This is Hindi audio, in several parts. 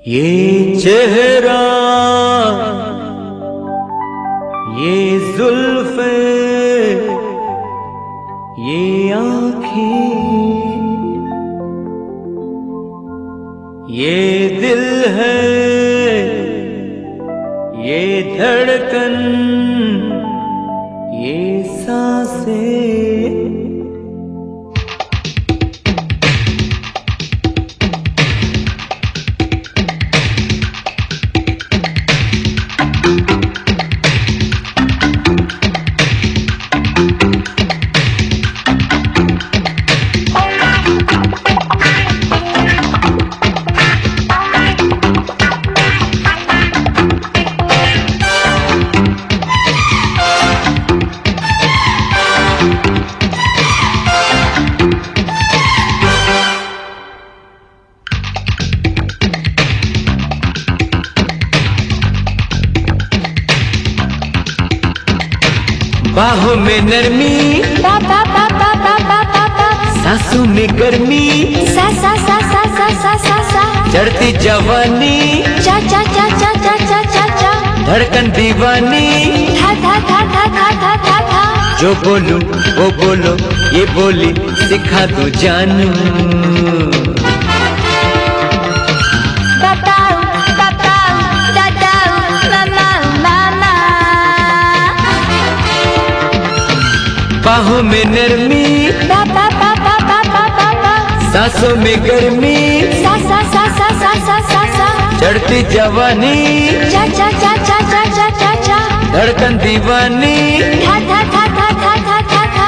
ये चेहरा, ये जुल्फे, ये आँखें, ये दिल है, ये धड़कन, ये सांसें। बाहों में नरमी, सांसों में गर्मी, सा सा सा सा सा सा सा सा, चढ़ती जवानी, चा चा चा चा चा चा चा चा, धड़कन दीवानी, था था था था था था था था। जो बोलूं वो बोलो, ये बोली सिखा दो जानू। बाहों में नरमी, सांसों में गर्मी, सा सा सा सा सा सा सा सा, चढ़ती जवानी, चा चा चा चा चा चा चा चा, धड़कन दीवानी, था था था था था था था था।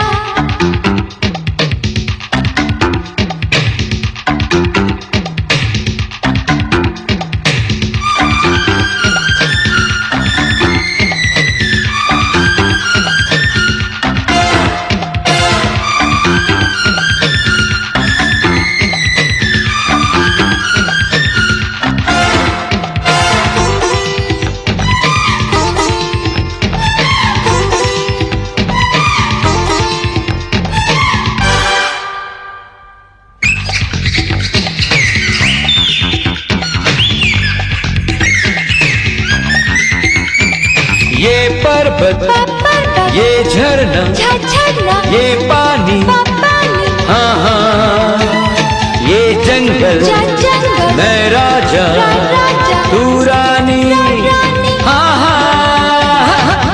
ये पर्वत, ये झरना, ये पानी, हाँ हाँ, ये जंगल, मैं राजा, तू रानी, हाँ हाँ।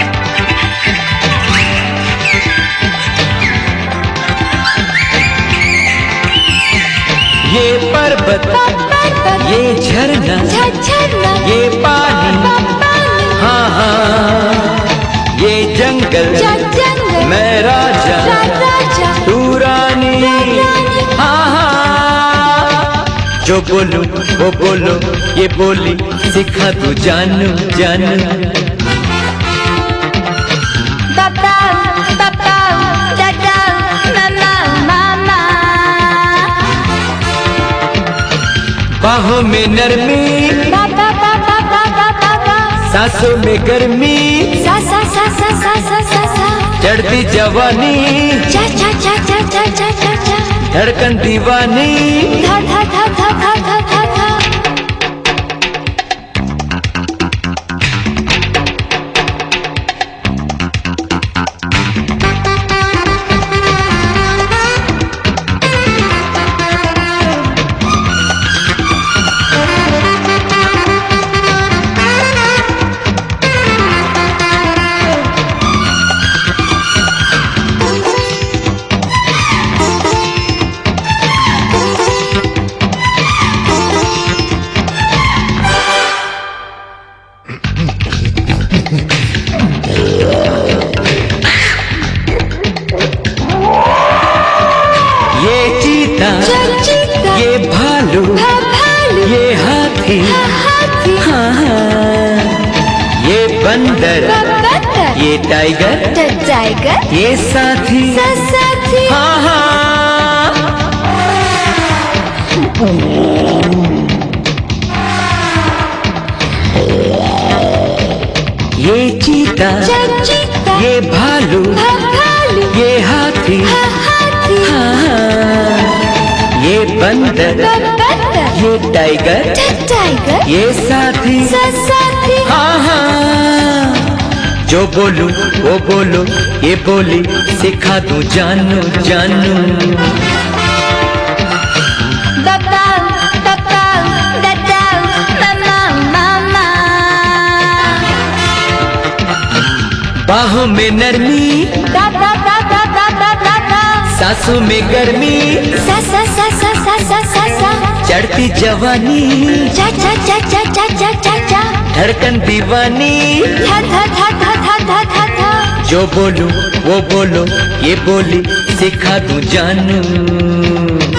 ये पर्वत, ये झरना, ये पानी, हाँ हाँ, ये जंगल, मैं राजा, तू रानी, हाँ हाँ। जो बोलूं वो बोलो, ये बोली सिखा दो जानू जानू। बाहों में नरमी, सांसों में गर्मी, सा सा सा सा सा सा सा सा, चढ़ती जवानी, चा चा चा चा चा चा चा चा, धड़कन दीवानी, था था था था था था था था। ये चीता, ये भालू, ये हाथी, हाँ हाँ, ये बंदर, ये टाइगर, ये साथी, हाँ हाँ। ये चीता, ये भालू, ये हाथी, हाँ हाँ, ये बंदर, ये टाइगर टाइगर, ये साथी साथी, हाँ हाँ। जो बोलूं वो बोलो, ये बोली सिखा दूं जानू जानू। पापा पापा दादा मामा मामा, बाहों में नरमी, दादा दादा दादा दादा, सांसों में गर्मी, सा सा सा सा सा सा सा सा, चढ़ती जवानी, चा चा चा चा चा चा चा चा, धड़कन दीवानी, धा धा धा धा धा धा धा धा। जो बोलूं वो बोलो, ये बोली सिखा दूं जानू।